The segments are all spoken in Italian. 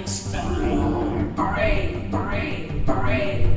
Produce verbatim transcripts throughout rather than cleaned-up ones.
Parade, parade, parade.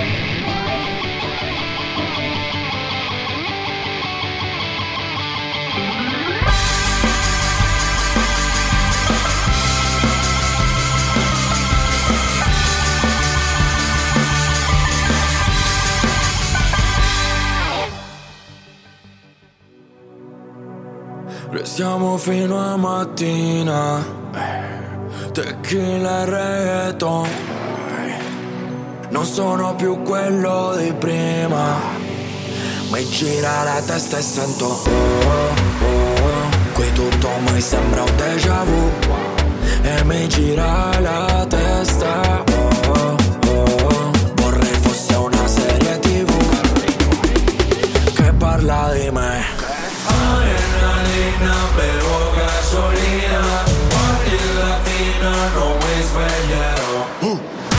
Restiamo fino a mattina, tequila e reggaeton. Non sono più quello di prima, mi gira la testa e sento oh, oh, oh. Qui tutto mi sembra un déjà vu e mi gira la testa oh, oh, oh. Vorrei fosse una serie tivù che parla di me. Adrenalina, bevo gasolina, party latina, non mi sveglierò. uh.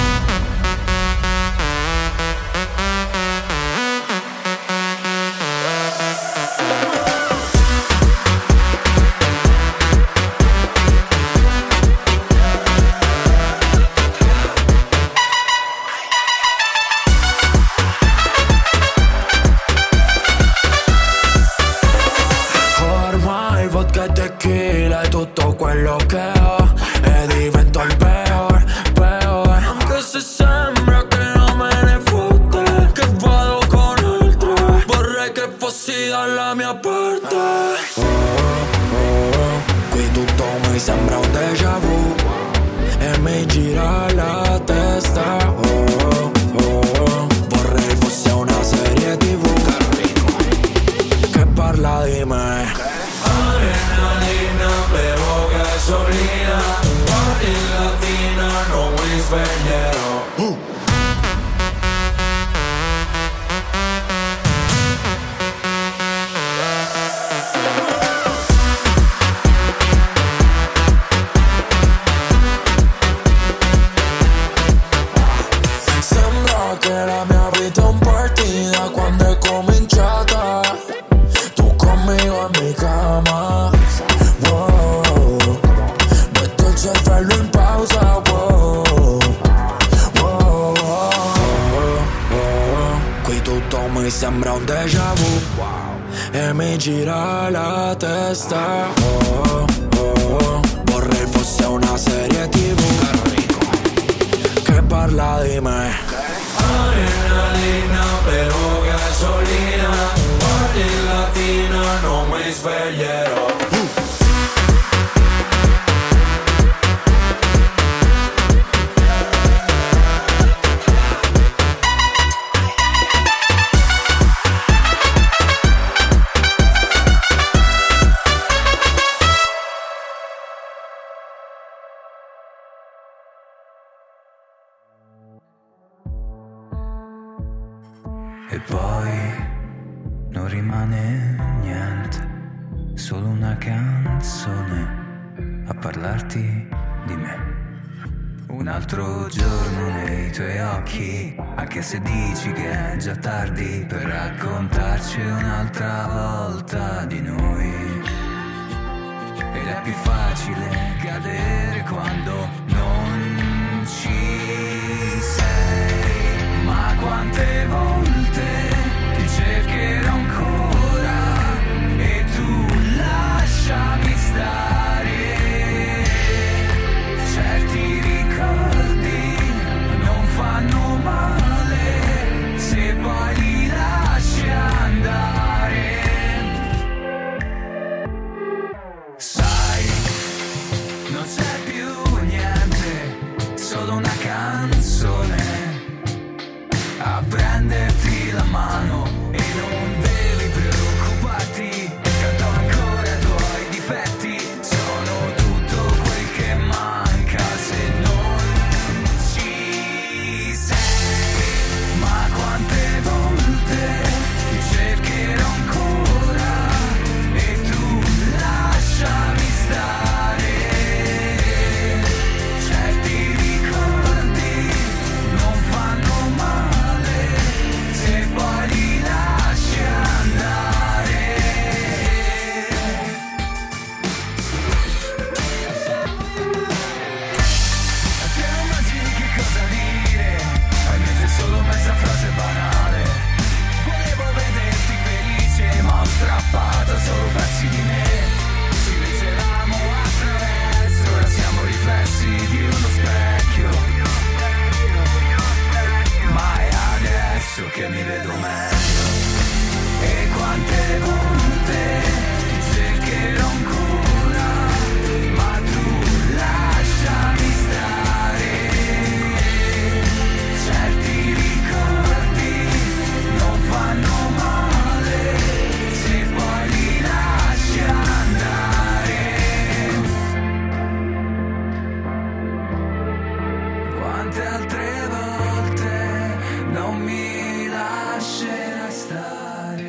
Tequila è tutto quello che ho e divento il peor, peor. Anche se sembra che non me ne fotte, che vado con altre, vorrei che fossi dalla mia parte. Oh, oh, oh. Qui tutto mi sembra un déjà vu e mi gira la testa. Oh, oh, oh. Vorrei fosse una serie tivù che parla di me. Adrenalina, bevo gasolina, party latina, non mi sveglierò. uh. Sembra che la mia vita è un party da quando è cominciata. Tu conmigo en mi cama, wow. Metto il cervello in pausa, wow. Wow, wow, wow. Qui tutto mi sembra un déjà vu e mi gira la testa. Oh, oh. Vorrei fosse una serie tivù che parla di me. Adrenalina, bevo gasolina, party latina, non mi sveglierò. E poi non rimane niente, solo una canzone a parlarti di me. Un altro giorno nei tuoi occhi, anche se dici che è già tardi per raccontarci un'altra volta di noi. Ed è più facile cadere quando non ci sei. Ma quante volte ti cercherò ancora e tu lasciami stare. Certi ricordi non fanno male se poi li lasci andare. Sai, non c'è quante altre volte non mi lascerai stare.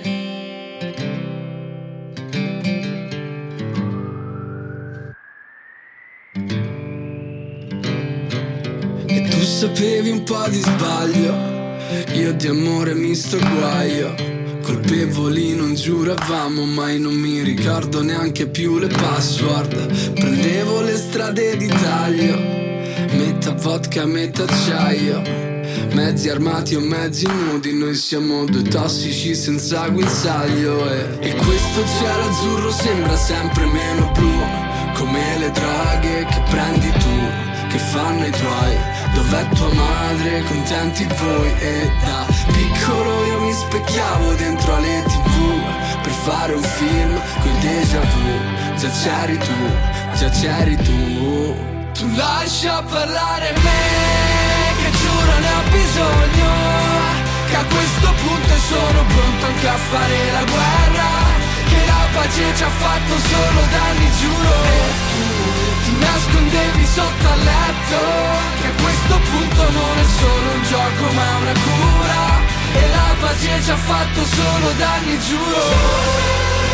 E tu sapevi un po' di sbaglio, io di amore mi sto guaio. Colpevoli non giuravamo, mai non mi ricordo neanche più le password. Prendevo le strade di taglio, metà vodka, metà acciaio. Mezzi armati o mezzi nudi, noi siamo due tossici senza guinzaglio. E, e questo cielo azzurro sembra sempre meno blu, come le droghe che prendi tu, che fanno i tuoi. Dov'è tua madre, contenti voi. E da piccolo io mi specchiavo dentro alle tv per fare un film coi déjà vu. Già c'eri tu, già c'eri tu. Tu lascia parlare me, che giuro ne ho bisogno, che a questo punto sono pronto anche a fare la guerra, che la pace ci ha fatto solo danni, giuro. E tu ti nascondevi sotto al letto, che a questo punto non è solo un gioco ma una cura, e la pace ci ha fatto solo danni, giuro.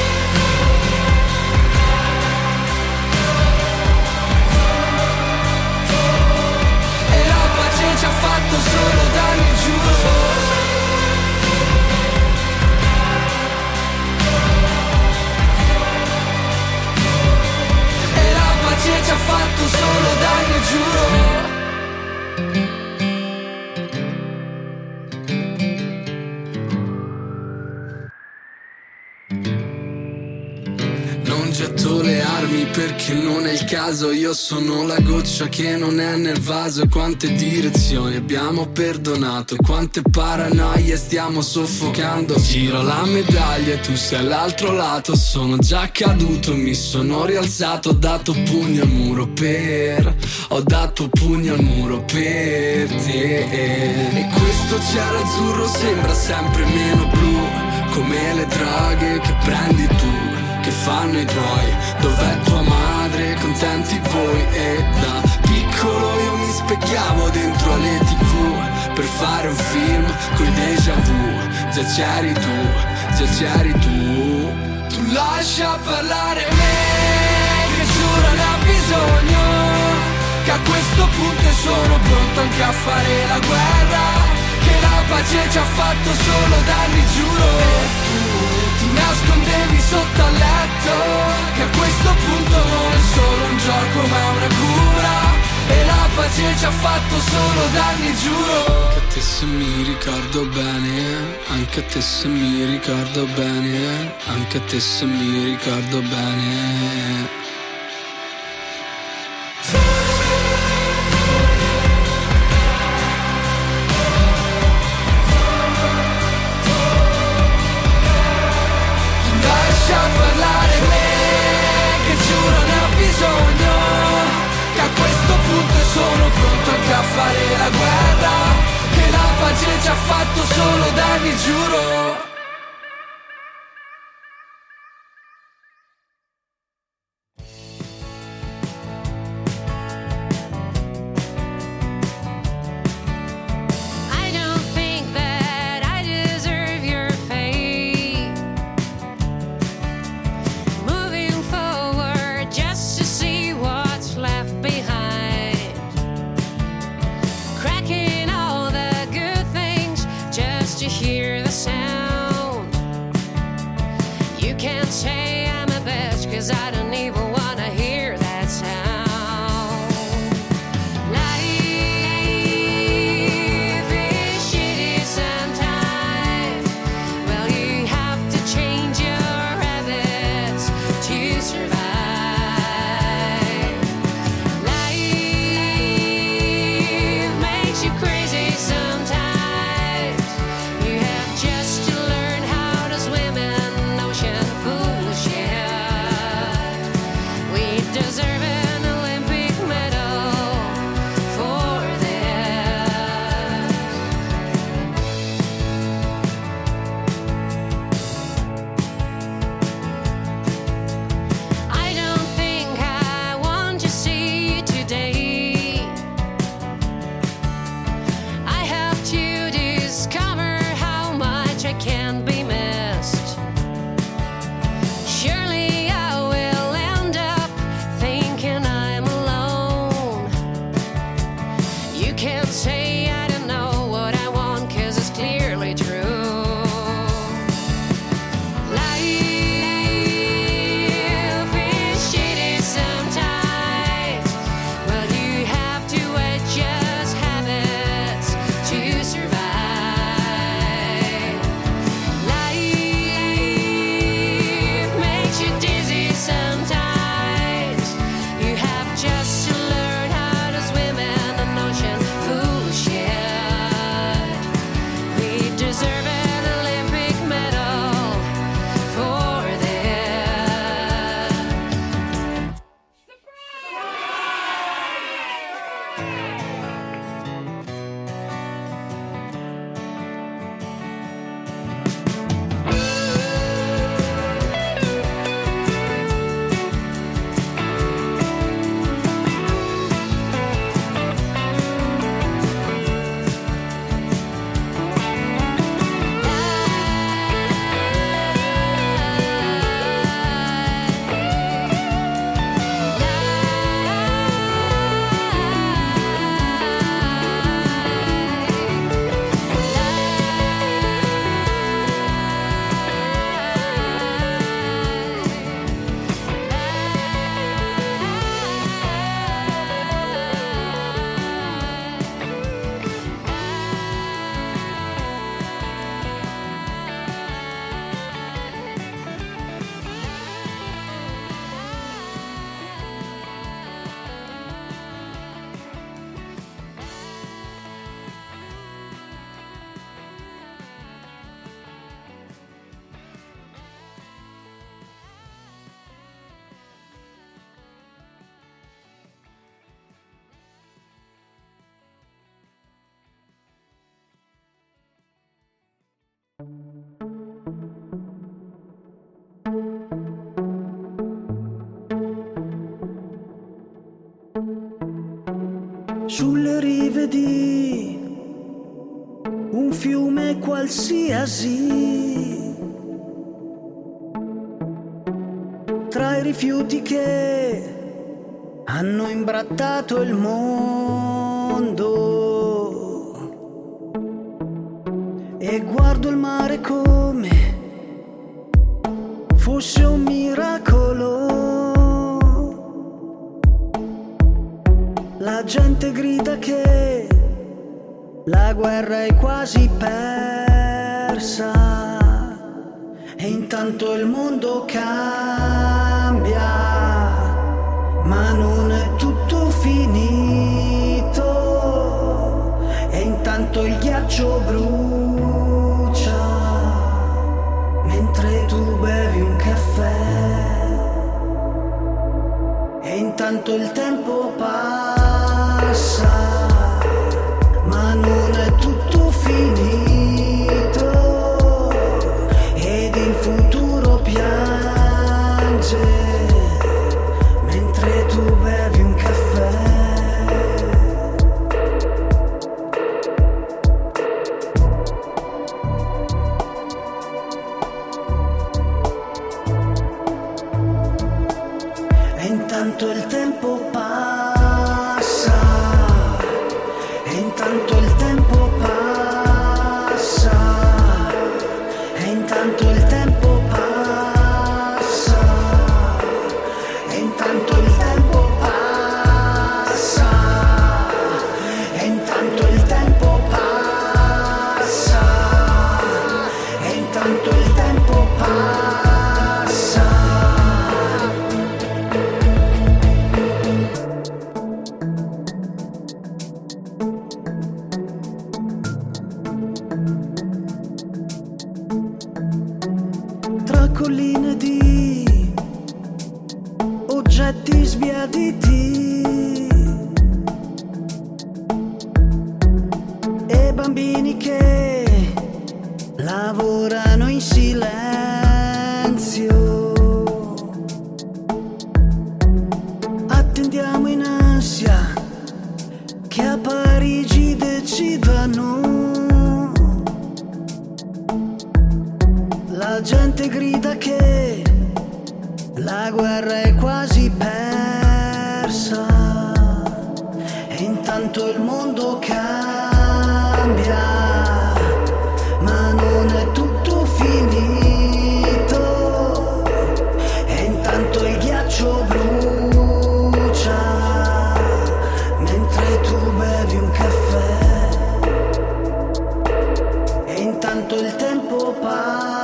Ci ha fatto solo danni, giuro. E la pace ci ha fatto solo danni, giuro. Non getto le armi perché non è il caso, io sono la goccia che non è nel vaso. Quante direzioni abbiamo perdonato, quante paranoie stiamo soffocando. Giro la medaglia e tu sei all'altro lato, sono già caduto, mi sono rialzato. Ho dato pugno al muro per, ho dato pugno al muro per te. E questo cielo azzurro sembra sempre meno blu, come le droghe che prendi tu, che fanno i tuoi. Dov'è tua madre, contenti voi. E da piccolo io mi specchiavo dentro alle tv per fare un film coi déjà vu. Già c'eri tu, già c'eri tu. Tu lascia parlare me, che giuro ne ho bisogno, che a questo punto sono pronto anche a fare la guerra, che la pace ci ha fatto solo danni, giuro. E tu ti nascondevi sotto al letto, che a questo punto non è solo un gioco ma una cura, e la pace ci ha fatto solo danni, giuro. Anche a te se mi ricordo bene, anche a te se mi ricordo bene, anche a te se mi ricordo bene. Lascia parlare me, che giuro ne ho bisogno, che a questo punto sono pronto anche a fare la guerra, che la pace ci ha fatto solo danni, giuro. suggest you learn how to swim in the ocean. Foolish yet, we deserve an Olympic medal for that. Sulle rive di un fiume qualsiasi, tra i rifiuti che hanno imbrattato il mondo, e guardo il mare come fosse un miracolo. La gente grida che la guerra è quasi persa, e intanto il mondo cambia, ma non è tutto finito, e intanto il ghiaccio brucia mentre tu bevi un caffè, e intanto il tempo passa, ma non è tutto finito, ed il futuro piange mentre tu bevi un caffè. E intanto il tempo passa, e intanto il tempo passa, e intanto il tempo passa, e intanto il tempo passa, e intanto il tempo passa, e intanto il tempo passa. Tra colline di oggetti sbiaditi e bambini che lavorano in silenzio, attendiamo in ansia che a Parigi decidano. La gente grida che la guerra è quasi persa, e intanto il mondo cambia, ma non è tutto finito, e intanto il ghiaccio brucia mentre tu bevi un caffè, e intanto il tempo passa,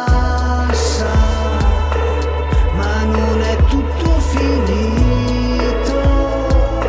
ma non è tutto finito,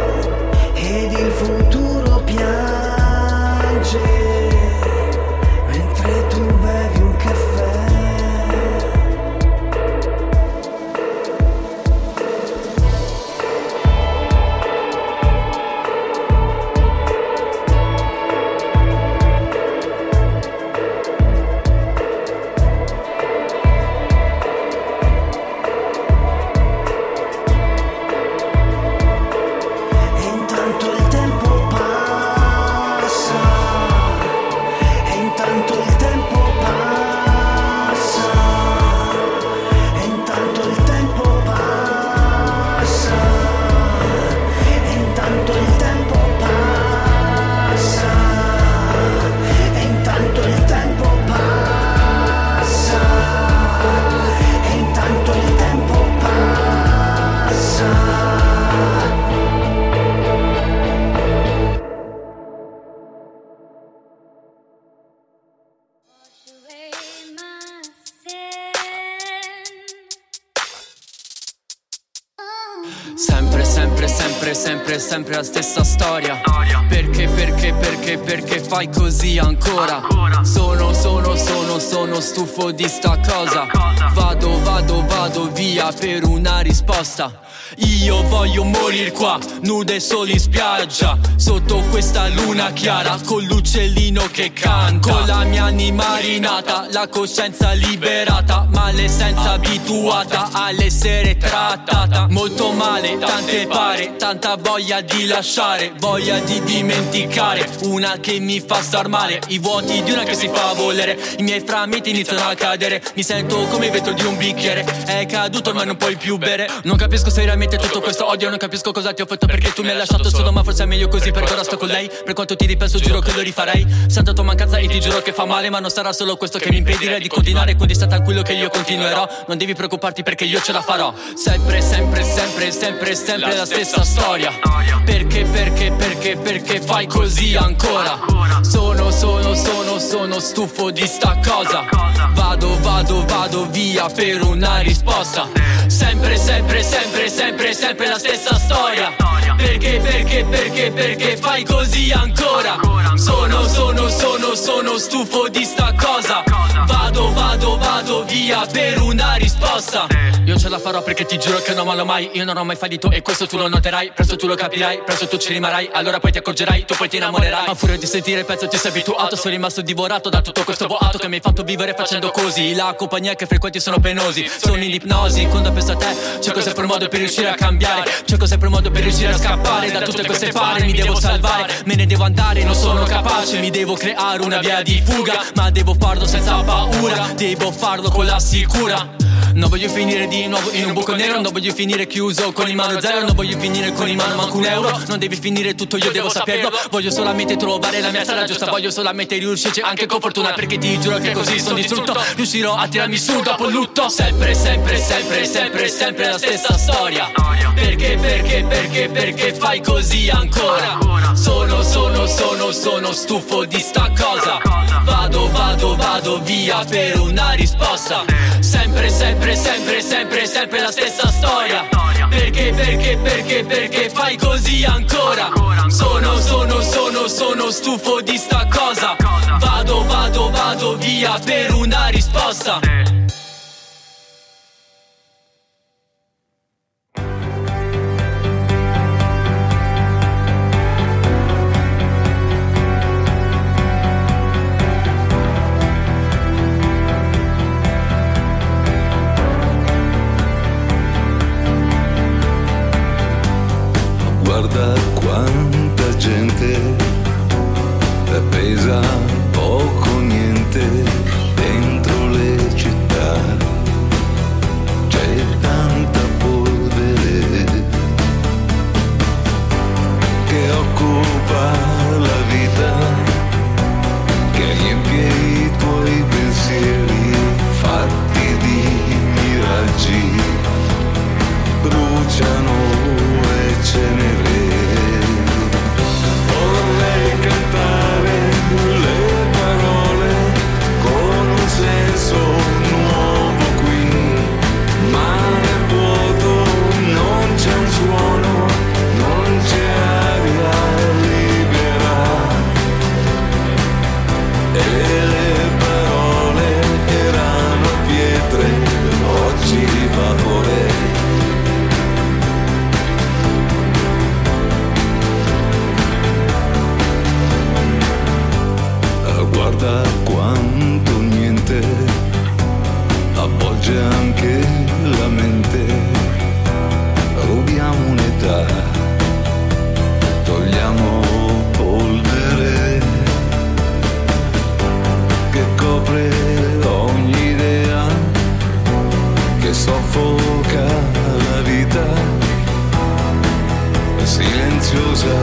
sempre, sempre la stessa storia. Perché, perché, perché, perché fai così ancora? Sono, sono, sono, sono stufo di sta cosa. Vado, vado, vado via per una risposta. Io voglio morir qua, nude soli in spiaggia, sotto questa luna chiara, con l'uccellino che canta, con la mia anima rinata, la coscienza liberata, ma l'essenza abituata all'essere trattata molto male, tante pare, tanta voglia di lasciare, voglia di dimenticare, una che mi fa star male, i vuoti di una che si fa volere, i miei frammenti iniziano a cadere, mi sento come il vetro di un bicchiere, è caduto ma non puoi più bere, non capisco se veramente tutto questo odio, non capisco cosa ti ho fatto perché tu mi hai lasciato solo, ma forse è meglio così perché ora sto con lei, per quanto ti ripenso giuro che lo rifarei, sento tua mancanza e ti giuro che fa male, ma non sarà solo questo che mi impedirà di continuare, quindi sta tranquillo che io continuerò, non devi preoccuparti perché io ce la farò, sempre, sempre, sempre, sempre, sempre la stessa storia, perché, perché, perché, perché fai così ancora, sono, sono, sono, sono stufo di sta cosa, vado, vado, vado via per una risposta, sempre, sempre, sempre, sempre, sempre la stessa storia, perché, perché, perché, perché fai così ancora, sono, sono, sono, sono stufo di sta cosa, vado, vado, vado via per una risposta, io ce la farò perché ti giuro che non mollo mai, io non ho mai fallito e questo tu lo noterai, presto tu lo capirai, presto tu ci rimarrai, allora poi ti accorgerai, tu poi ti innamorerai, a furia di sentire il pezzo ti sei abituato, sono rimasto divorato da tutto questo boato che mi hai fatto vivere facendo così, la compagnia che frequenti sono penosi, sono in ipnosi, quando penso a te cerco sempre un modo per riuscire a cambiare, cerco sempre un modo per riuscire a scappare da tutte queste pare, mi devo salvare, me ne devo andare, non sono capace, mi devo creare una via di fuga, ma devo farlo senza paura, devo farlo con la sicura. Non voglio finire di nuovo in un buco nero, non voglio finire chiuso con in mano zero, non voglio finire con in mano manco un euro, non devi finire tutto, io devo saperlo, voglio solamente trovare la mia strada giusta, voglio solamente riuscirci anche con fortuna, perché ti giuro che così sono distrutto, riuscirò a tirarmi su dopo il lutto, sempre, sempre, sempre, sempre, sempre la stessa storia, perché, perché, perché, perché fai così ancora, sono, sono, sono, sono stufo di sta cosa, vado, vado, vado via per una risposta, sempre, sempre, sempre, sempre, sempre la stessa storia, perché, perché, perché, perché fai così ancora, sono, sono, sono, sono stufo di sta cosa, vado, vado, vado via per una risposta. Guarda quanta gente è pesa poco niente dentro le città, c'è tanta polvere che occupa la vita, che riempie i tuoi pensieri fatti di miraggi, bruciano cenere. Vorrei cantare le parole con un senso nuovo qui, ma nel vuoto non c'è un suono, non c'è aria libera, e le parole erano pietre, oggi vapore. Guarda quanto niente avvolge anche la mente, rubiamo un'età, togliamo polvere che copre ogni idea, che soffoca la vita, silenziosa,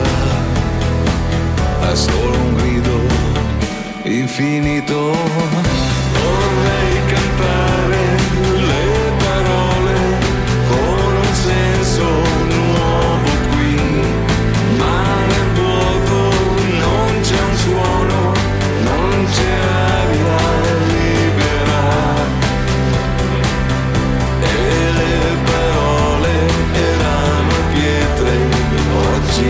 ha solo un grido infinito. Vorrei cantare le parole con un senso nuovo qui, ma nel vuoto non c'è un suono, non c'è aria libera, e le parole erano pietre, oggi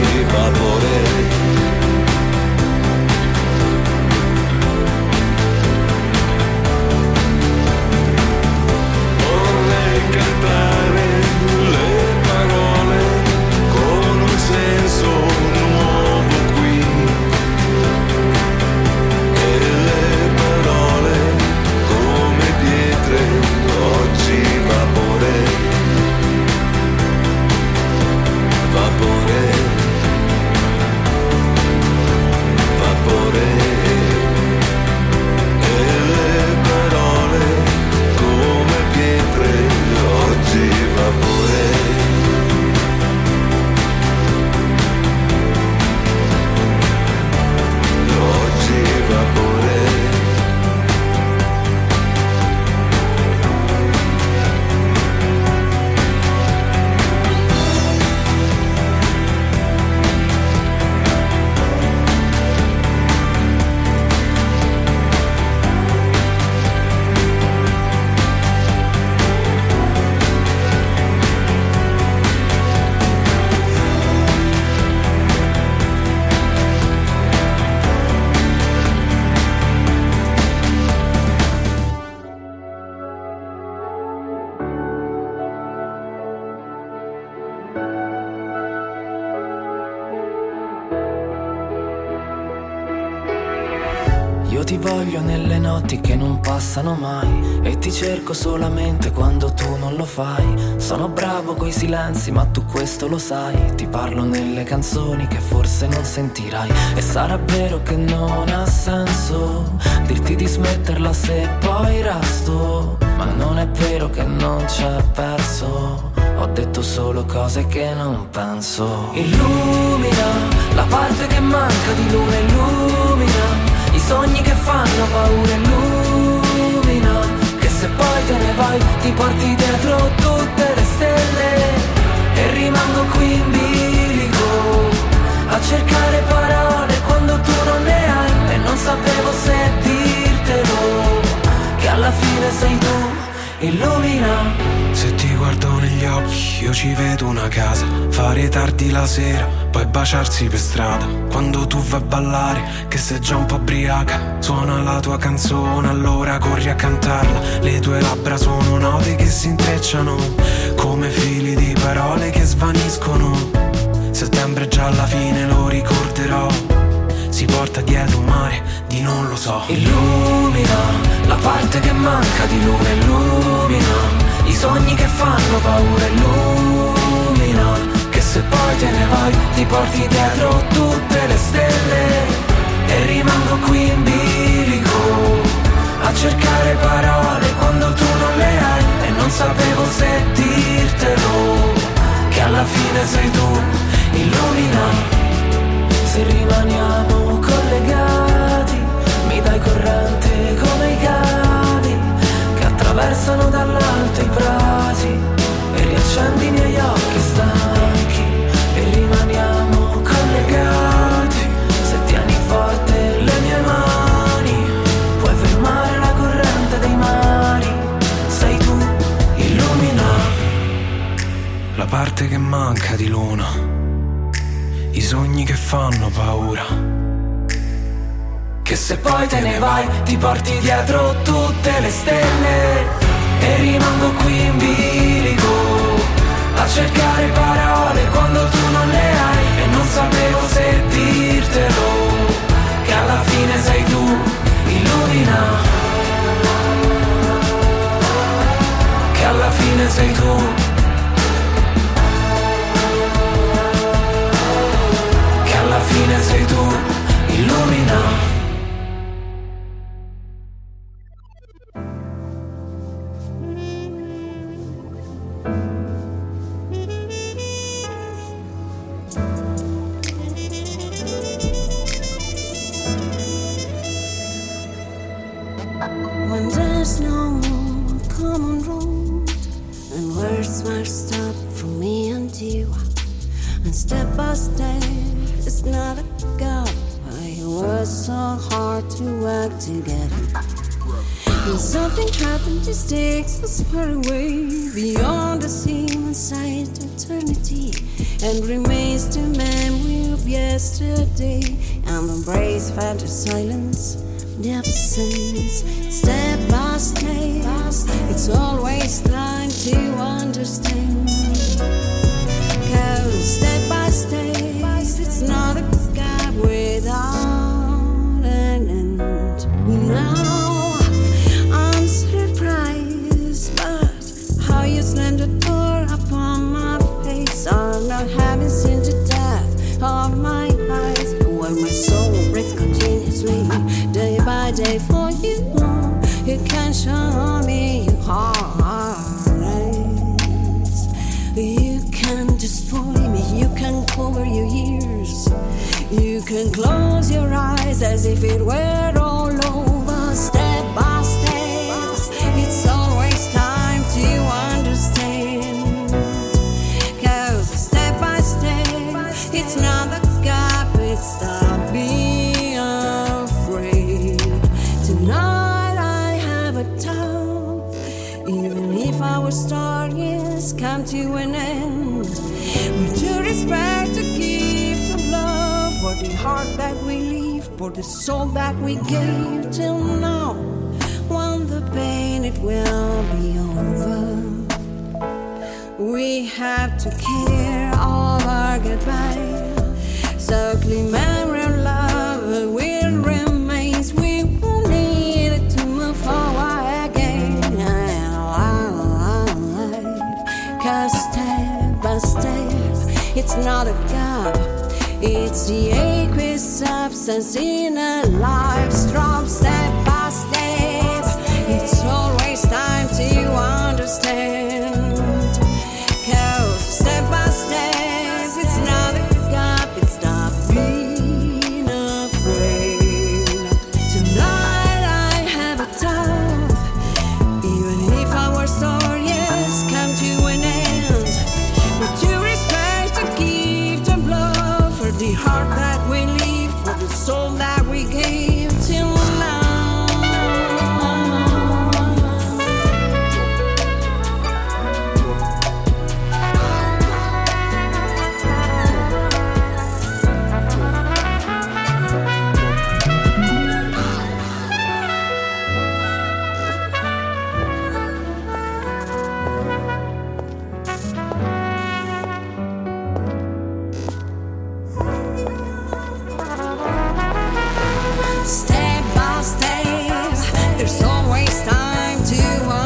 Io ti voglio nelle notti che non passano mai e ti cerco solamente quando tu non lo fai. Sono bravo coi silenzi ma tu questo lo sai. Ti parlo nelle canzoni che forse non sentirai. E sarà vero che non ha senso dirti di smetterla se poi resto, ma non è vero che non c'è perso. Ho detto solo cose che non penso. Illumina la parte che manca di luna, illumina i sogni che fanno paura, illumina che se poi te ne vai ti porti dietro tutte le stelle. E rimango qui in bilico a cercare parole quando tu non ne hai. E non sapevo se dirtelo, che alla fine sei tu, illumina. Se ti guardo negli occhi io ci vedo una casa, fare tardi la sera, poi baciarsi per strada. Quando tu vai a ballare, che sei già un po' ubriaca, suona la tua canzone, allora corri a cantarla. Le tue labbra sono note che si intrecciano, come fili di parole che svaniscono. Settembre già alla fine lo ricorderò, si porta dietro un mare di non lo so. Illumina la parte che manca di luna, illumina i sogni che fanno paura, illumina che se poi te ne vai ti porti dietro tutte le stelle. E rimango qui in bilico a cercare parole quando tu non le hai. E non sapevo se dirtelo, che alla fine sei tu, illumina. Se rimaniamo collegati mi dai corrente come i cavi che attraversano dall'alto i prati e riaccendi i miei occhi stanchi. E rimaniamo collegati se tieni forte le mie mani, puoi fermare la corrente dei mari. Sei tu, illumina la parte che manca di luna, i sogni che fanno paura, che se poi te ne vai ti porti dietro tutte le stelle. E rimango qui in bilico a cercare parole quando tu non le hai. E non sapevo se dirtelo, che alla fine sei tu, illumina. Che alla fine sei tu, che alla fine sei tu, illumina. When there's no more common road and words were stopped from me and you, and step by step it's not a gap. It was so hard to work together. When something happened, this takes us far away beyond the seam inside eternity, and remains the memory of yesterday, and embrace felt the silence, the absence. Step by step, it's always time to understand. Cause step by step, it's not a gap without an end. Now I'm surprised, but how you slammed the door upon my face. I'm not having seen the depth of my eyes, where my soul breathes continuously, day by day for you. You can show me your heart. You can destroy me, you can cover your ears, you can close your eyes as if it were all over. Step by step, it's always time to understand. Cause step by step, it's not a gap, it's the being afraid. Tonight I have a doubt, even if our stories come to an end. With due respect, to gift of love, for the heart that we leave, for the soul that we gave till now. When the pain, it will be over. We have to care of our goodbye, so clean memory of love will remain. We will It's not a gap, it's the aqueous substance in a life. Strong step by step, it's always time to understand. Cause step by step, it's not a gap, it's not being afraid. Tonight I have a thought, even if our stories come to an end. Would you respect to give the blood for the heart that we live, for the soul that we gave till now? Step by step, there's always time to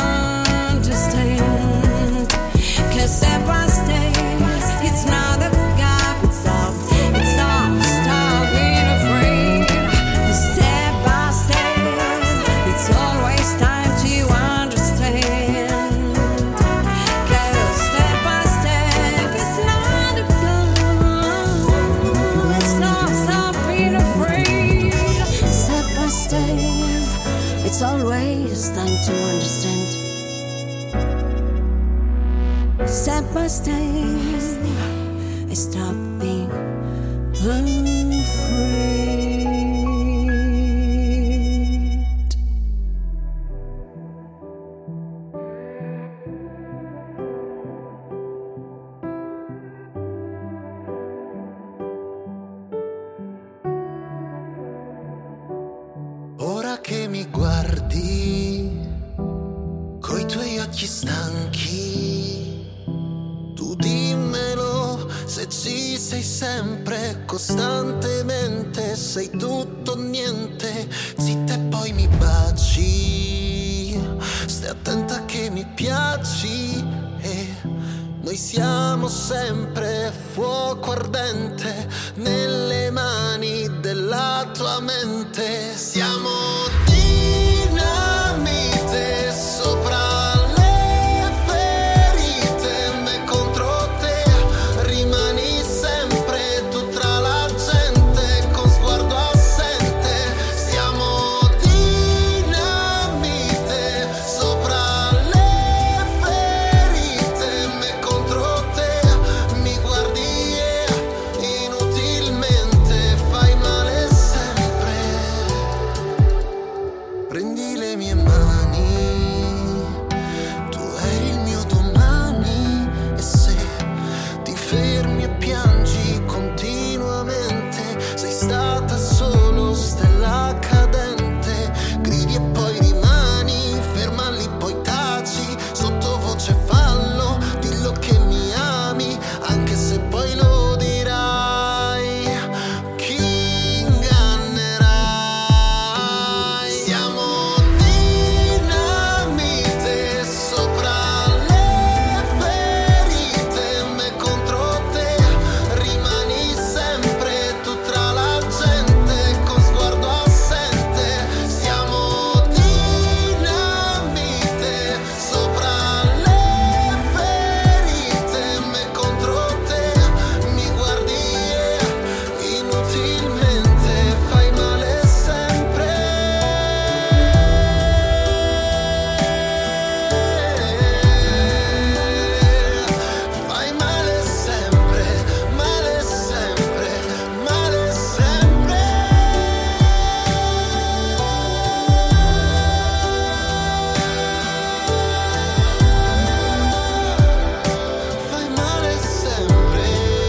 understand. Cause step by step, it's not a gap, it's stop, it's stop, stop being afraid. Step by step, it's always time to understand. Cause step by step, it's not a gap, it's not, stop being afraid. Step by step, it's always time to understand. Step by step, I stop being afraid. Ora che mi guardi coi tuoi occhi stanchi, tu dimmelo se ci sei sempre, costantemente, sei tutto o niente, zitta e poi mi baci, stai attenta che mi piaci e noi siamo sempre fuoco ardente nelle mani della tua mente. Siamo dinamite sopra le ferite, me contro te, rimani sempre tu tra la gente con sguardo assente. Siamo dinamite sopra le ferite, me contro te, mi guardi e inutilmente fai male sempre. Prendi le mie mani, tu eri il mio domani, e se ti fermi e piangi continuamente, sei stata solo stella cadente, gridi e poi rimani ferma lì, poi taci, sottovoce fallo, dillo che mi ami, anche se poi lo dirai, chi ingannerai? Siamo dinamite sopra le ferite, me contro te, rimani sempre tu tra la gente con sguardo assente. Siamo dinamite sopra le ferite, me contro te, mi guardi e inutilmente fai male sempre. Fai male sempre, male sempre, male sempre. Fai male sempre.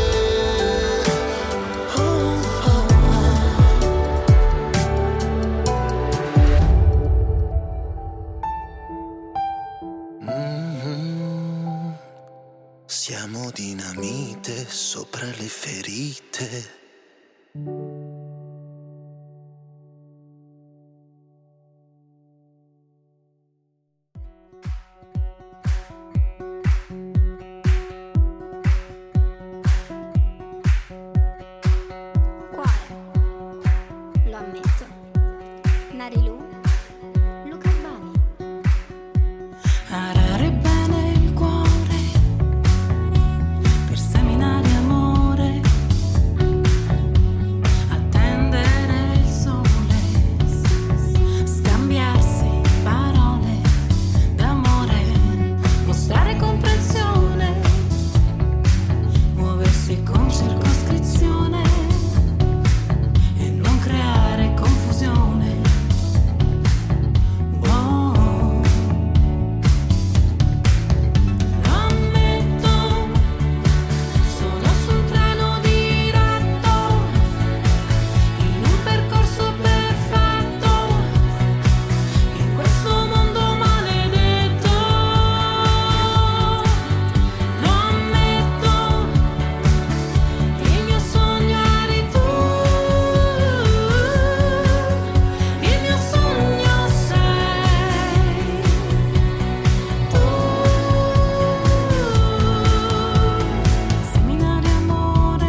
Oh, oh, oh. Mhm. Siamo dinamite sopra le ferite. lo ammetto. Marilu, Luca Urbani. Arare bene il cuore per seminare amore, attendere il sole, scambiarsi parole d'amore, mostrare comprensione, muoversi con circoscrizione e non creare confusione. Wow. Lo ammetto, sono su un treno diretto, in un percorso perfetto, in questo mondo maledetto. Lo ammetto, il mio sogno eri tu, il mio sogno sei tu. Seminare amore,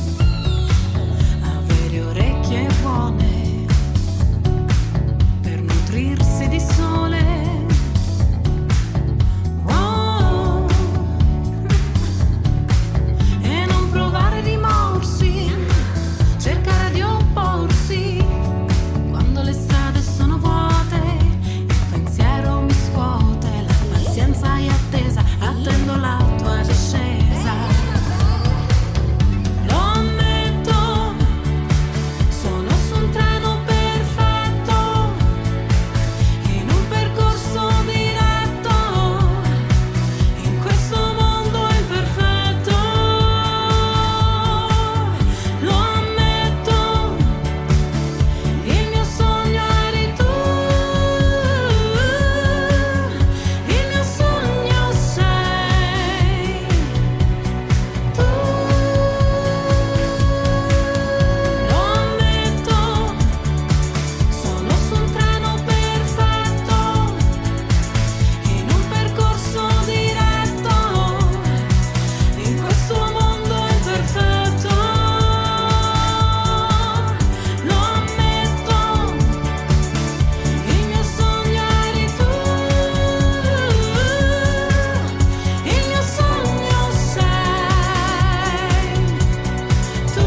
avere orecchie buone per nutrirsi di sole. Wow. E non provare rimorsi, cercare di opporsi quando le strade sono vuote, il pensiero mi scuote, la pazienza è attesa, attendo la tua discesa. Lo ammetto, sono su un treno perfetto, in un percorso diretto, in questo mondo imperfetto. Lo ammetto, il mio sogno eri tu, il mio sogno sei tu. Lo ammetto, sono su un treno perfetto, in un percorso diretto, in questo mondo imperfetto. Lo ammetto, il mio sogno eri tu, il mio sogno sei tu.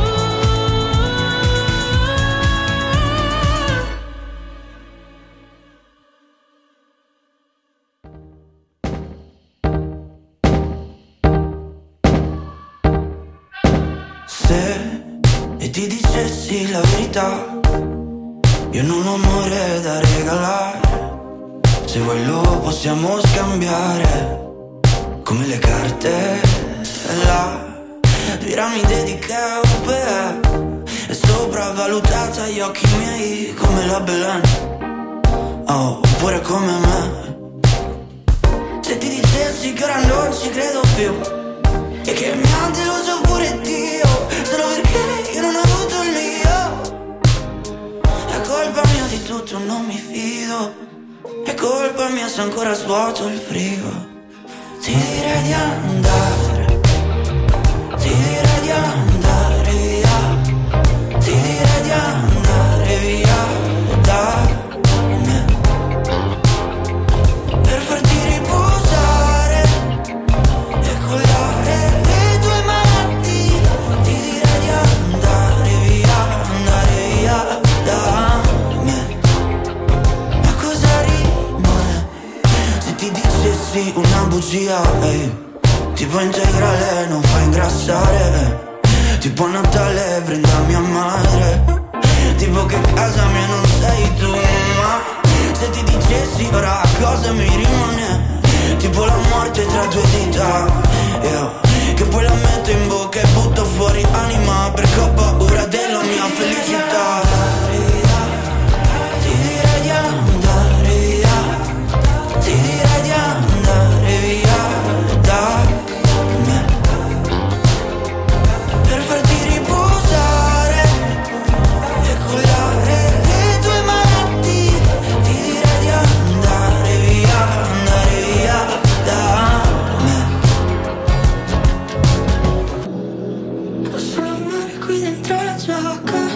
Se e ti dicessi la verità, io non ho amore da regalare. Se vuoi lo possiamo scambiare, come le carte. La piramide di Cheope è sopravvalutata agli occhi miei, come la Belen, oh, oppure come me. Se ti dicessi che ora non ci credo più e che mi ha deluso pure Dio, solo perché io non ho avuto il mio. È colpa mia di tutto, non mi fido. È colpa mia se ancora svuoto il frigo. Ti direi di andare, ti direi di andare via, ti direi di andare via da me, per farti riposare e collare le tue malattie. Ti direi di andare via, andare via da me. Ma cosa rimane se ti dicessi una bugia, ehi? Tipo integrale non fa ingrassare, tipo Natale prenda mia madre, tipo che casa mia non sei tu. Ma se ti dicessi ora cosa mi rimane, tipo la morte tra due dita, io che poi la metto in bocca e butto fuori anima perché ho paura della mia felicità. Ti direi di andare via, ti direi di andare via da me, per farti riposare e collare le tue malattie. Ti direi di andare via, andare via da me. Ho solo mare qui dentro la giacca,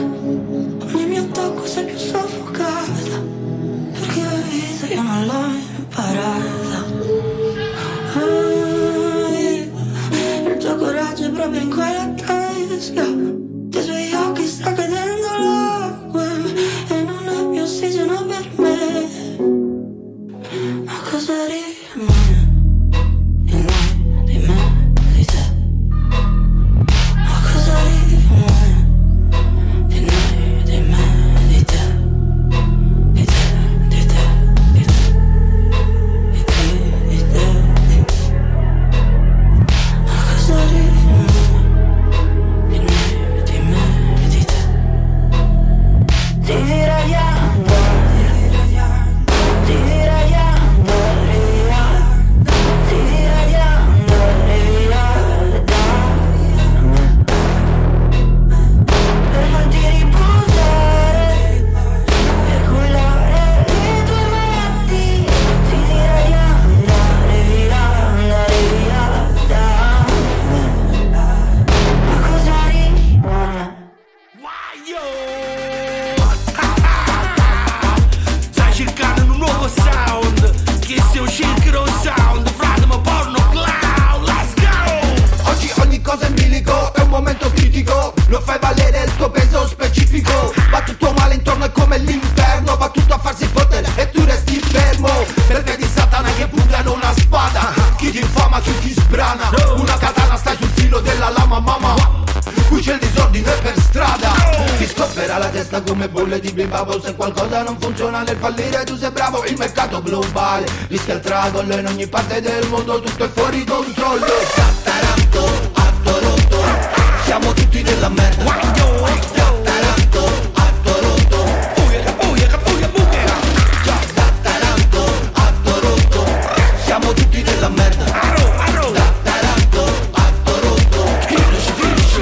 Come bolle di bimbo, se qualcosa non funziona nel fallire tu sei bravo. Il mercato globale rischia il tracollo, in ogni parte del mondo tutto è fuori controllo. Tattaranto, atto rotto, siamo tutti nella merda. Tattaranto, atto rotto, buia, buia, buia, buia. Tattaranto, atto rotto, siamo tutti nella merda. Tattaranto, atto rotto, finisci, finisci.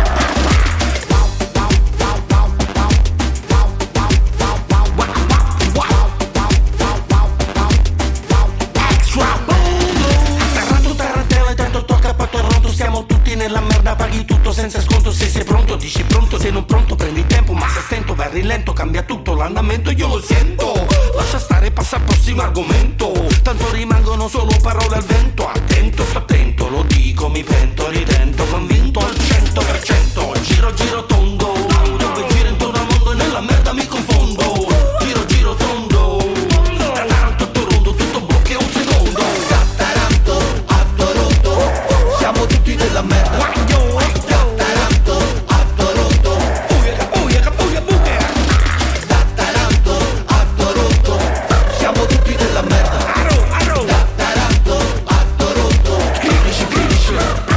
Nella merda paghi tutto senza sconto. Se sei pronto dici pronto, se non pronto prendi tempo. Ma se stento vai rilento, cambia tutto l'andamento, io lo sento. Lascia stare, passa al prossimo argomento. Tanto rimangono solo parole al vento. Attento, sto attento, lo dico, mi pento, ridento. Convinto al cento per cento. Giro, giro tondo, dove giro intorno al mondo e nella merda mi confondo. Giro, giro tondo, Taranto, atto rondo, tutto blocca un secondo. Tattaranto, atto rotto, siamo tutti nella merda. Tattaranto, atto rotto, buia, buia, buia, buia. Tattaranto, atto rotto, siamo tutti nella merda. Tattaranto, atto rotto, finisci, finisci.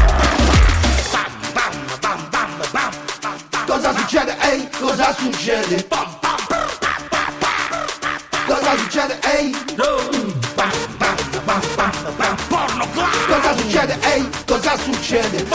Cosa succede, ehi? Cosa succede? Cosa succede, ehi? Cosa succede, ehi? Cosa succede?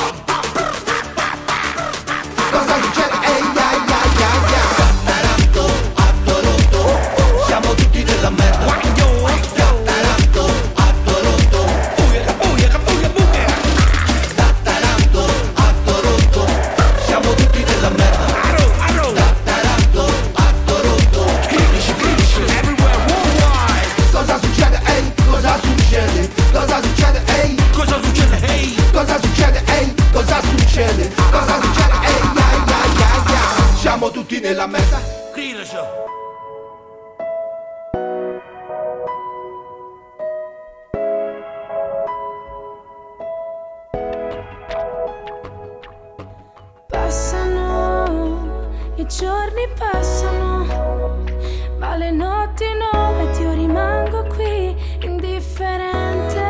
Cosa succede, ehi? Ai, ai, ai, ai. Tattaranto, atto rotto, siamo tutti nella merda. Tattaranto, atto rotto, buia, buia, buia, buia. Tattaranto, atto rotto, siamo tutti nella merda. Tattaranto, atto rotto, finisci, finisci. Everywhere, worldwide. Cosa succede, ehi? Cosa succede? Cosa succede, ehi? Cosa succede, ehi? Cosa succede, ehi? Cosa succede? Cosa succede, ehi? Ai, ai, ai, ai. Siamo tutti nella merda. Passano, i giorni passano, ma le notti no, ed io rimango qui indifferente.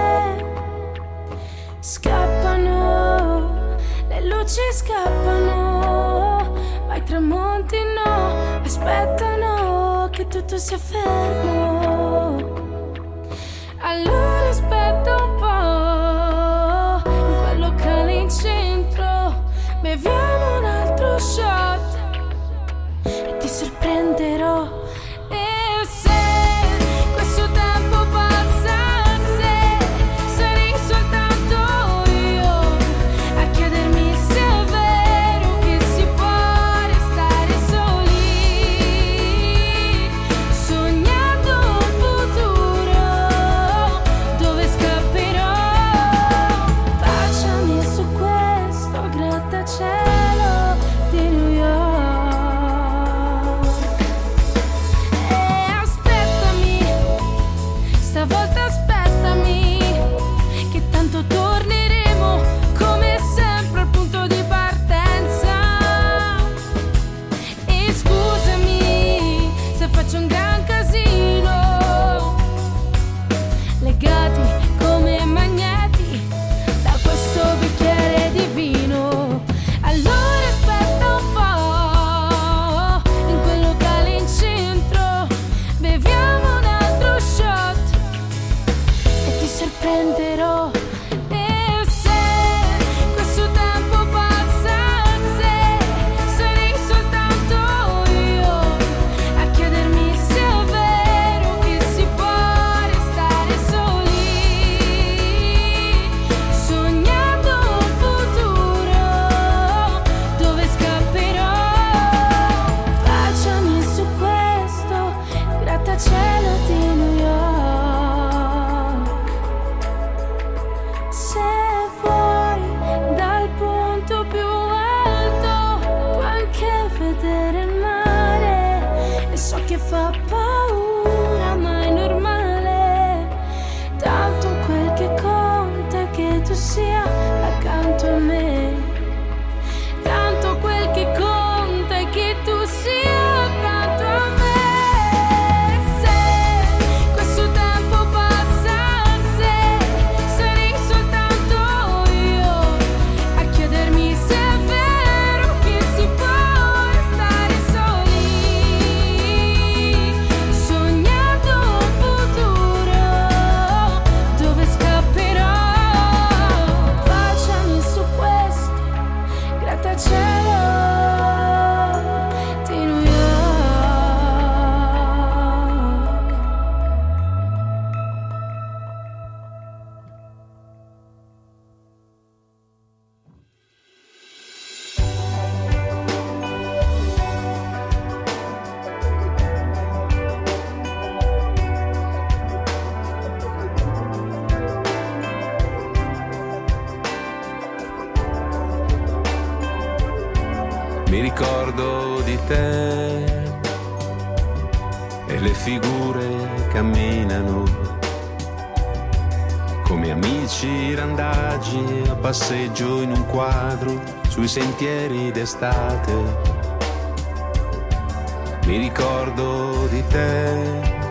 Scappano, le luci scappano, ma i tramonti no, aspettano che tutto sia fermo. Allora aspetta un po', in quel locale in centro, beviamo un altro shot e ti sorprenderò. E se questo tempo passa, se sarei soltanto io a chiedermi se è vero che si può restare soli, sognando un futuro che fa paura, ma è normale. Tanto quel che conta è che tu sia accanto a me. Tanto quel che conta è che tu sia accanto a me. Se questo tempo passa, se sarei soltanto io a chiedermi se è vero che si può restare soli, sognando un futuro dove scapperò. Baciami su questo grattacielo di New York. Mi ricordo di te e le figure camminano come amici randagi a passeggio in un quadro sui sentieri d'estate. Mi ricordo di te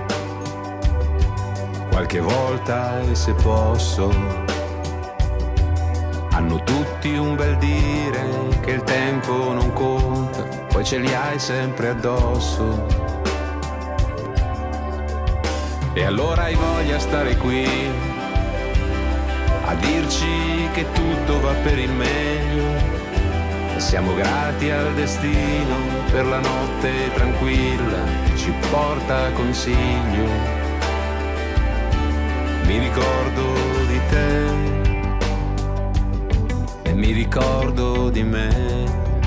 qualche volta e se posso hanno tutti un bel dire che il tempo non conta, poi ce li hai sempre addosso. E allora hai voglia di stare qui a dirci che tutto va per il meglio. E siamo grati al destino per la notte tranquilla che ci porta consiglio. Mi ricordo di te e mi ricordo di me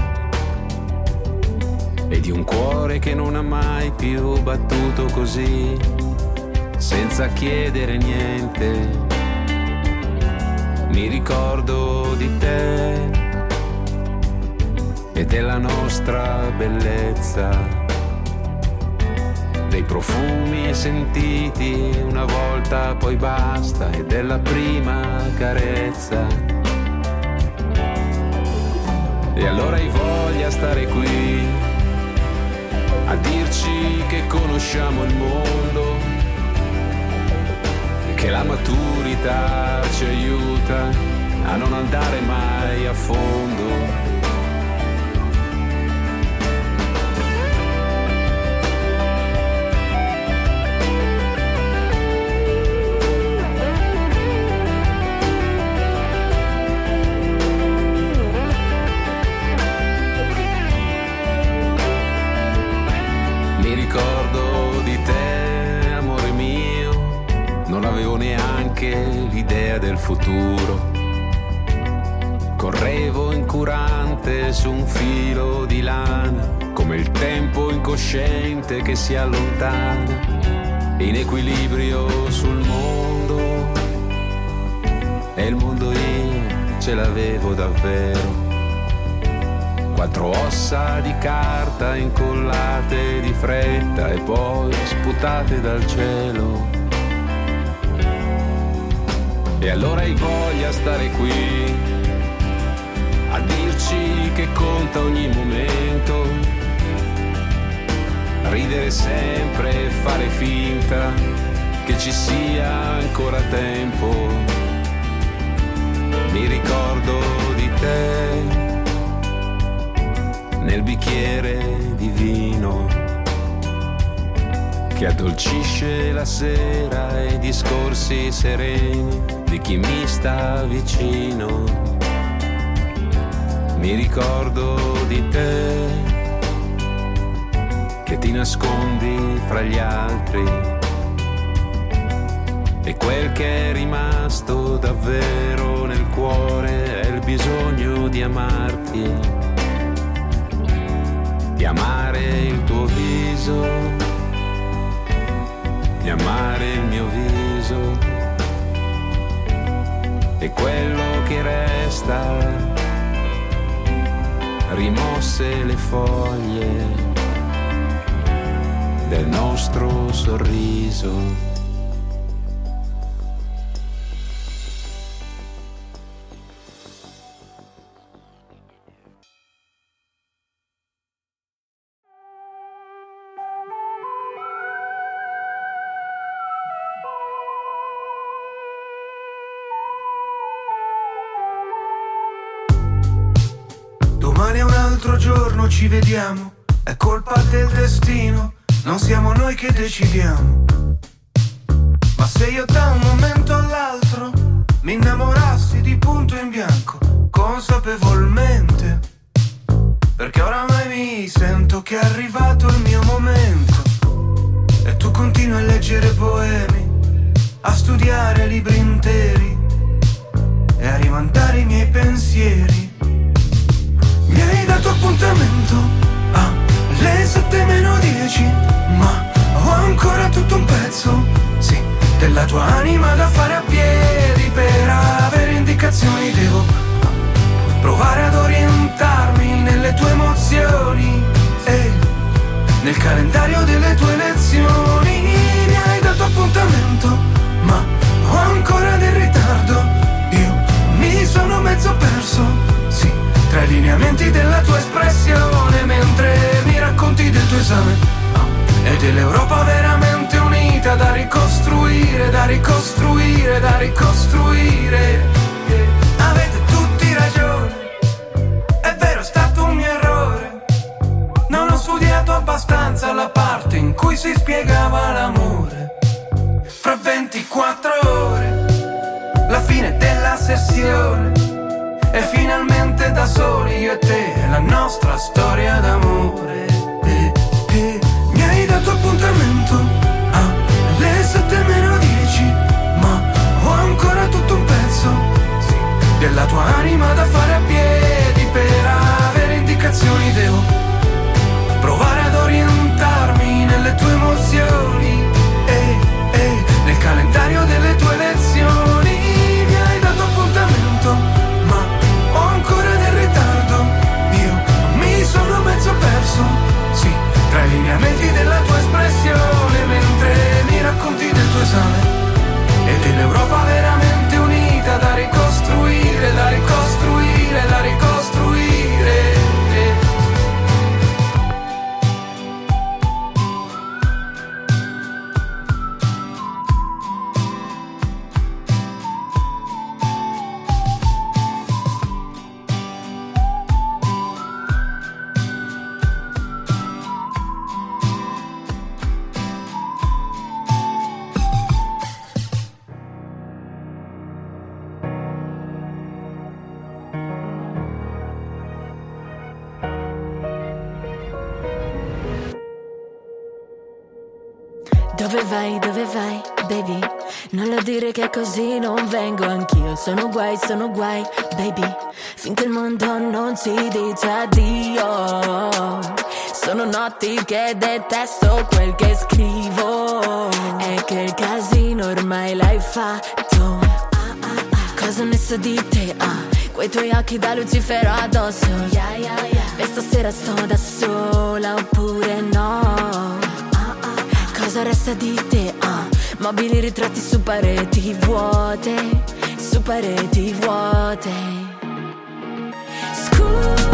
e di un cuore che non ha mai più battuto così, senza chiedere niente. Mi ricordo di te e della nostra bellezza, dei profumi sentiti una volta poi basta e della prima carezza. E allora hai voglia di stare qui a dirci che conosciamo il mondo e che la maturità ci aiuta a non andare mai a fondo. L'idea del futuro, correvo incurante su un filo di lana, come il tempo incosciente che si allontana, in equilibrio sul mondo, e il mondo io ce l'avevo davvero. Quattro ossa di carta incollate di fretta e poi sputate dal cielo. E allora hai voglia di stare qui a dirci che conta ogni momento, ridere sempre e fare finta che ci sia ancora tempo. Mi ricordo di te nel bicchiere di vino che addolcisce la sera e i discorsi sereni di chi mi sta vicino. Mi ricordo di te che ti nascondi fra gli altri e quel che è rimasto davvero nel cuore è il bisogno di amarti, di amare il tuo viso, di amare il mio viso. E quello che resta, rimosse le foglie del un sorriso. Domani è un altro giorno, ci vediamo, è colpa del destino, non siamo noi che decidiamo. Ma se io da un momento all'altro mi innamorassi di punto in bianco, consapevolmente, perché oramai mi sento che è arrivato il mio momento, e tu continui a leggere poemi, a studiare libri interi e a rimandare i miei pensieri. Mi hai dato appuntamento alle sette meno dieci, ma ho ancora tutto un pezzo, sì, della tua anima da fare a piedi. Per avere indicazioni devo provare ad orientarmi nelle tue emozioni e nel calendario delle tue lezioni. Mi hai dato appuntamento, ma ho ancora del ritardo. Io mi sono mezzo perso, sì, tra i lineamenti della tua espressione, mentre mi racconti del tuo esame e dell'Europa veramente unita, da ricostruire, da ricostruire, da ricostruire. Avete tutti ragione, è vero, è stato un mio errore. Non ho studiato abbastanza la parte in cui si spiegava l'amore. Fra ventiquattro ore, la fine della sessione, e finalmente da soli io e te, la nostra storia d'amore. E, e, mi hai dato appuntamento alle sette meno dieci, ma ho ancora tutto un pezzo, sì, della tua anima da fare a piedi. Per avere indicazioni devo provare ad orientarmi nelle tue emozioni e, e nel calendario delle tue lezioni. Mi hai dato appuntamento, ma ho ancora del ritardo. Io mi sono mezzo perso, sì, tra i lineamenti della tua espressione, mentre mi racconti del tuo esame e dell'Europa veramente unita, da ricostruire, da ricostruire, da ricostruire. Dove vai, dove vai, baby? Non lo dire che così non vengo anch'io. Sono guai, sono guai, baby, finché il mondo non ci dice addio. Sono notti che detesto quel che scrivo, e che il casino ormai l'hai fatto. Cosa ne so di te, ah, quei tuoi occhi da Lucifero addosso. Yeah, yeah, yeah. E stasera sto da sola oppure no? Cosa resta di te? Ah, mobili, ritratti su pareti vuote, su pareti vuote. Scusa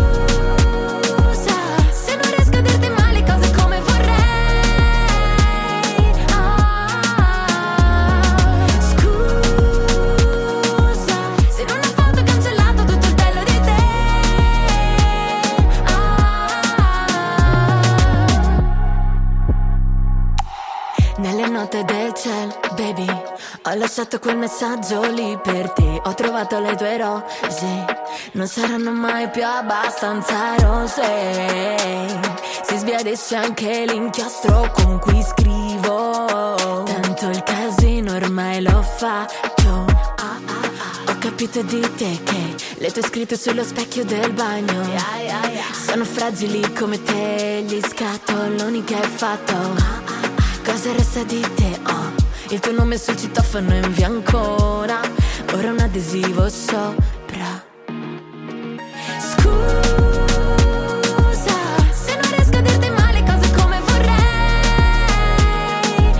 se non riesco a dirti mai le cose come vorrei. Ah, scusa se in una foto ho cancellato tutto il bello di te. Nelle note del cielo, baby, ho lasciato quel messaggio lì per te. Ho trovato le tue rose, non saranno mai più abbastanza rose. Si sbiadisce anche l'inchiostro con cui scrivo, tanto il casino ormai l'ho fatto. Ho capito di te che le tue scritte sullo specchio del bagno sono fragili come te, gli scatoloni che hai fatto. Cosa resta di te? Oh, il tuo nome sul citofono in via ancora, ora un adesivo sopra. Scusa se non riesco a dirti mai le cose come vorrei.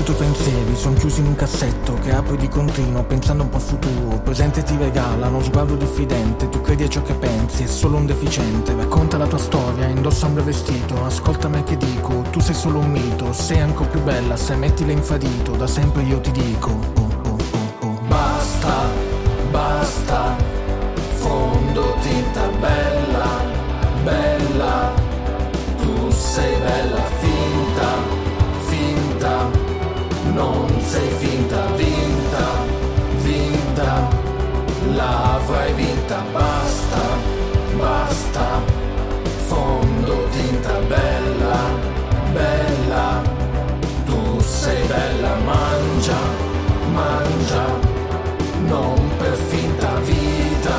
Ascolto i pensieri, sono chiusi in un cassetto che apro di continuo, pensando un po' al futuro. Presente ti regala uno sguardo diffidente, tu credi a ciò che pensi, è solo un deficiente. Racconta la tua storia, indossa un bel vestito, ascolta me che dico, tu sei solo un mito. Sei ancora più bella se mettila in fadito, da sempre io ti dico oh, oh, oh, oh. Basta, basta, fondo tinta bella, bella, tu sei bella finta, finta, non sei finta, vinta, vinta, l'avrai vinta, basta, basta, fondo tinta bella, bella, tu sei bella, mangia, mangia, non per finta, vita,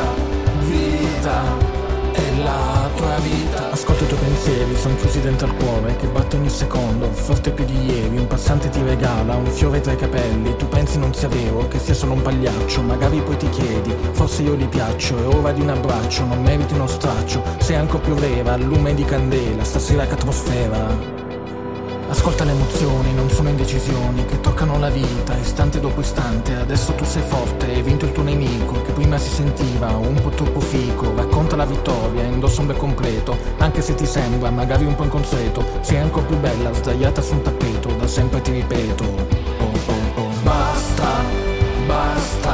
vita, è la tua vita. Ascolta i tuoi pensieri, sono chiusi dentro al cuore che batte ogni secondo, forte più di ieri. Un passante ti regala un fiore tra i capelli, tu pensi non sia vero, che sia solo un pagliaccio. Magari poi ti chiedi, forse io gli piaccio, è ora di un abbraccio, non meriti uno straccio. Sei ancora più vera, al lume di candela, stasera che atmosfera. Ascolta le emozioni, non sono indecisioni che toccano la vita, istante dopo istante. Adesso tu sei forte, hai vinto il tuo nemico, che prima si sentiva un po' troppo fico. Racconta la vittoria, indossa un bel completo, anche se ti sembra magari un po' inconsueto. Sei ancora più bella, sdraiata su un tappeto, da sempre ti ripeto oh, oh, oh. Basta, basta,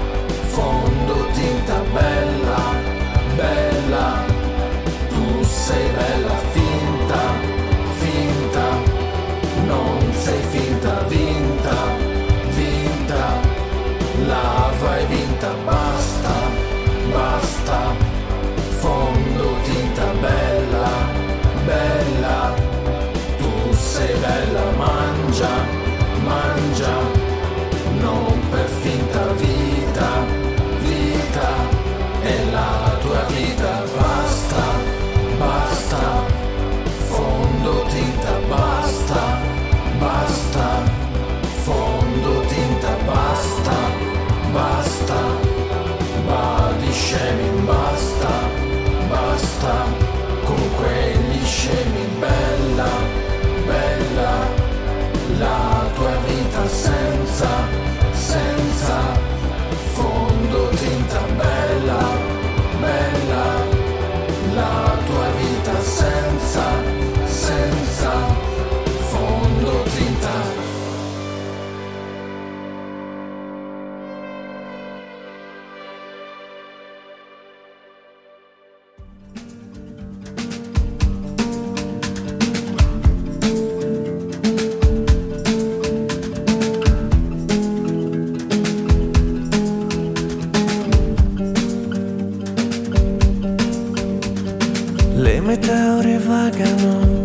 fondo tinta bella, bella, tu sei bella finta, finta, non sei finta, vinta, vinta, l'avrai vinta, basta, basta, fondo tinta bella, bella, tu sei bella, mangia, mangia, non per finta, vita, vita, è la tua vita, basta, basta, fondo tinta, basta, basta, fondo tinta, basta, basta, body shaming, basta, basta, con quegli scemi, bella, bella, la tua vita senza, senza, fondo tinta, bella, bella, la tua vita senza, senza, fondo tinta. Le meteore vagano,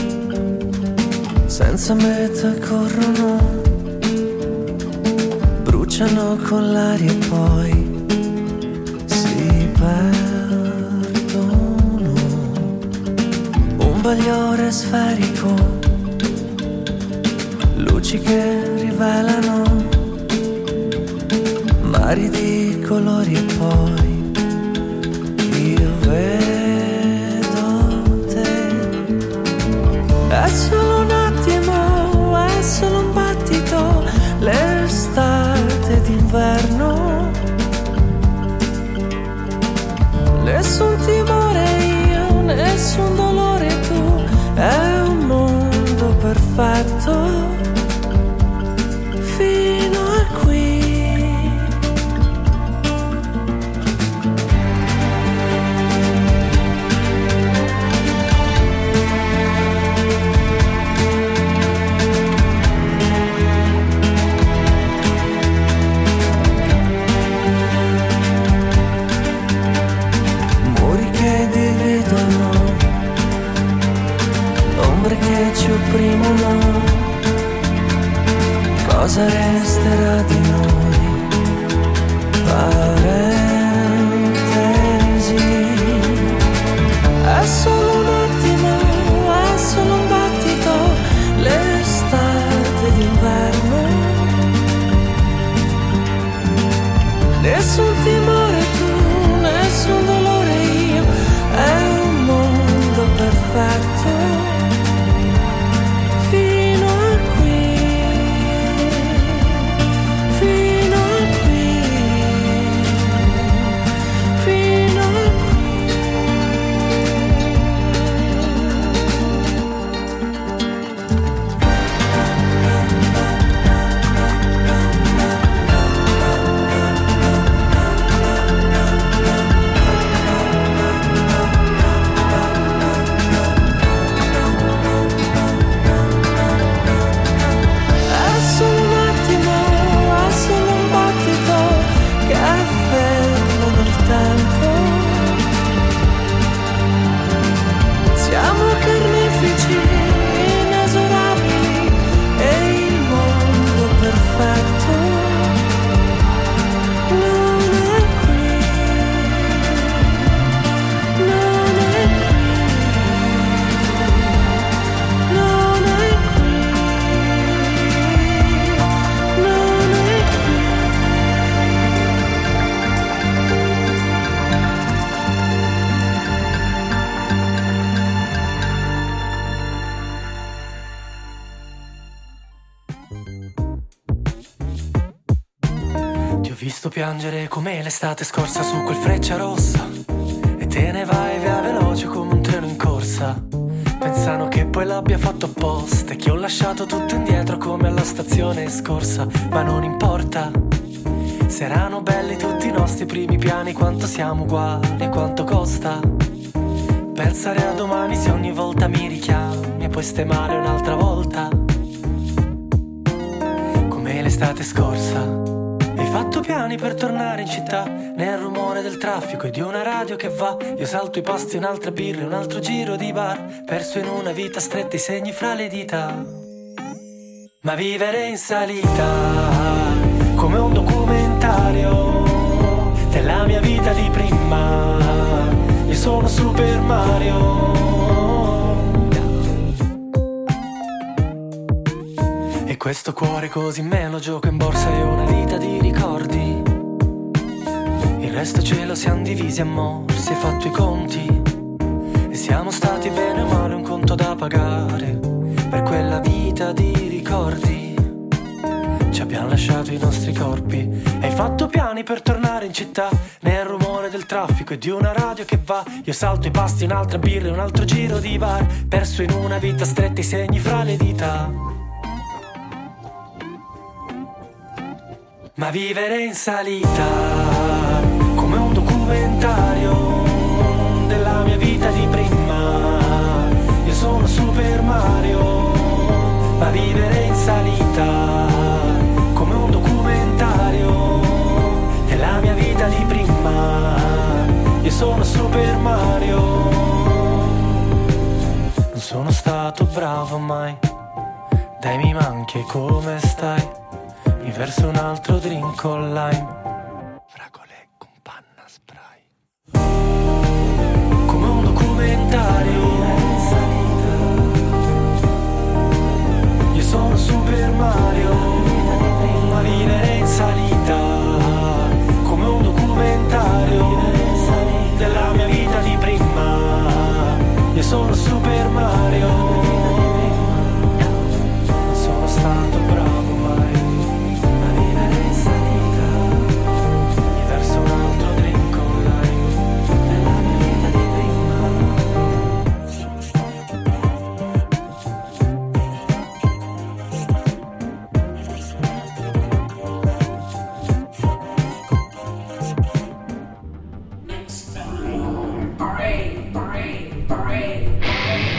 senza meta corrono, bruciano con l'aria e poi si perdono. Un bagliore sferico, luci che rivelano mari di colori e poi io vedo è solo un attimo, è solo un battito, l'estate d'inverno. Nessun timore io, nessun dolore tu, è un mondo perfetto fino a qui. Che ci opprimono, cosa resterà di noi? Parentesi, è solo un attimo, è solo un battito, l'estate d'inverno. Nessun timore tu, nessun dolore io, è un mondo perfetto. Fino a qui. visto piangere come l'estate scorsa su quel Freccia Rossa e te ne vai via veloce come un treno in corsa. Pensano che poi l'abbia fatto apposta e che ho lasciato tutto indietro come alla stazione scorsa. Ma non importa, se erano belli tutti i nostri primi piani, quanto siamo uguali e quanto costa pensare a domani se ogni volta mi richiami e poi stai male un'altra volta come l'estate scorsa. Hai fatto piani per tornare in città nel rumore del traffico e di una radio che va. Io salto i pasti, un'altra birra, un altro giro di bar, perso in una vita stretta, i segni fra le dita. Ma vivere in salita come un documentario della mia vita di prima. Io sono Super Mario e questo cuore così me lo gioco in borsa, è una vita di ricordi. Il resto ce lo siamo divisi, amore, si è fatto i conti e siamo stati bene o male un conto da pagare per quella vita di ricordi. Ci abbiamo lasciato i nostri corpi. Hai fatto piani per tornare in città nel rumore del traffico e di una radio che va. Io salto i pasti, un'altra birra, un altro giro di bar, perso in una vita stretta, i segni fra le dita. Ma vivere in salita come un documentario della mia vita di prima. Io sono Super Mario. Ma vivere in salita come un documentario della mia vita di prima. Io sono Super Mario. Non sono stato bravo mai, dai mi manchi e come stai? Mi verso un altro drink con lime, fragole con panna spray. Come un documentario, io sono Super Mario. Ma vivere in salita come un documentario della mia vita di prima. Io sono Super Mario. Non sono stato bravo mai.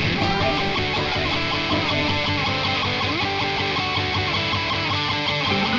Parade, parade, parade, parade, parade.